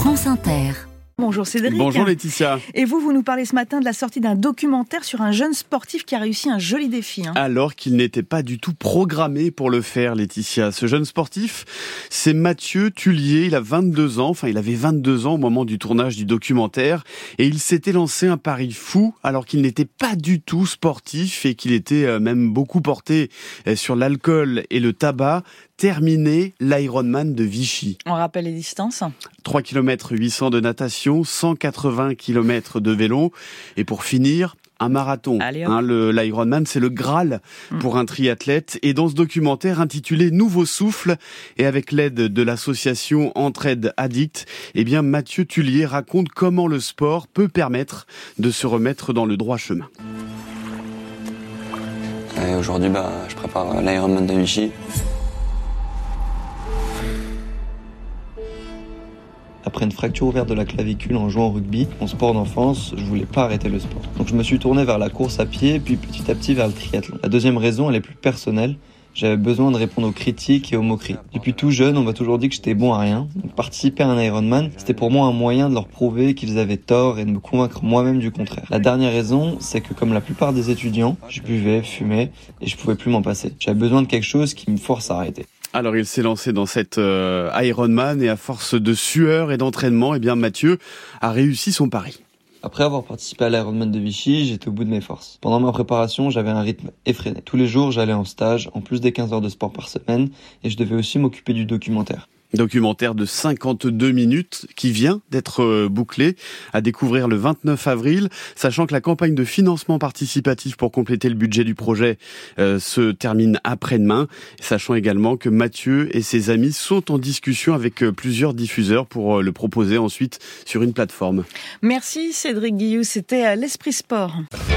France Inter. Bonjour Cédric. Bonjour Laetitia. Et vous nous parlez ce matin de la sortie d'un documentaire sur un jeune sportif qui a réussi un joli défi. Alors qu'il n'était pas du tout programmé pour le faire, Laetitia. Ce jeune sportif, c'est Mathieu Tullier. Il a 22 ans. Enfin, il avait 22 ans au moment du tournage du documentaire. Et il s'était lancé un pari fou alors qu'il n'était pas du tout sportif et qu'il était même beaucoup porté sur l'alcool et le tabac. Terminer l'Ironman de Vichy. On rappelle les distances. 3 km 800 de natation, 180 km de vélo. Et pour finir, un marathon. L'Ironman, c'est le Graal pour un triathlète. Et dans ce documentaire intitulé Nouveau souffle, et avec l'aide de l'association Entraide Addict, Mathieu Tullier raconte comment le sport peut permettre de se remettre dans le droit chemin. Et aujourd'hui, je prépare l'Ironman de Vichy. Après une fracture ouverte de la clavicule en jouant au rugby, mon sport d'enfance, je voulais pas arrêter le sport. Donc je me suis tourné vers la course à pied, puis petit à petit vers le triathlon. La deuxième raison, elle est plus personnelle. J'avais besoin de répondre aux critiques et aux moqueries. Depuis tout jeune, on m'a toujours dit que j'étais bon à rien. Donc participer à un Ironman, c'était pour moi un moyen de leur prouver qu'ils avaient tort et de me convaincre moi-même du contraire. La dernière raison, c'est que comme la plupart des étudiants, je buvais, fumais et je pouvais plus m'en passer. J'avais besoin de quelque chose qui me force à arrêter. Alors il s'est lancé dans cet Ironman et à force de sueur et d'entraînement, Mathieu a réussi son pari. Après avoir participé à l'Ironman de Vichy, j'étais au bout de mes forces. Pendant ma préparation, j'avais un rythme effréné. Tous les jours, j'allais en stage, en plus des 15 heures de sport par semaine, et je devais aussi m'occuper du documentaire. Documentaire de 52 minutes qui vient d'être bouclé, à découvrir le 29 avril, sachant que la campagne de financement participatif pour compléter le budget du projet se termine après-demain, sachant également que Mathieu et ses amis sont en discussion avec plusieurs diffuseurs pour le proposer ensuite sur une plateforme. Merci Cédric Guillou, c'était l'Esprit Sport.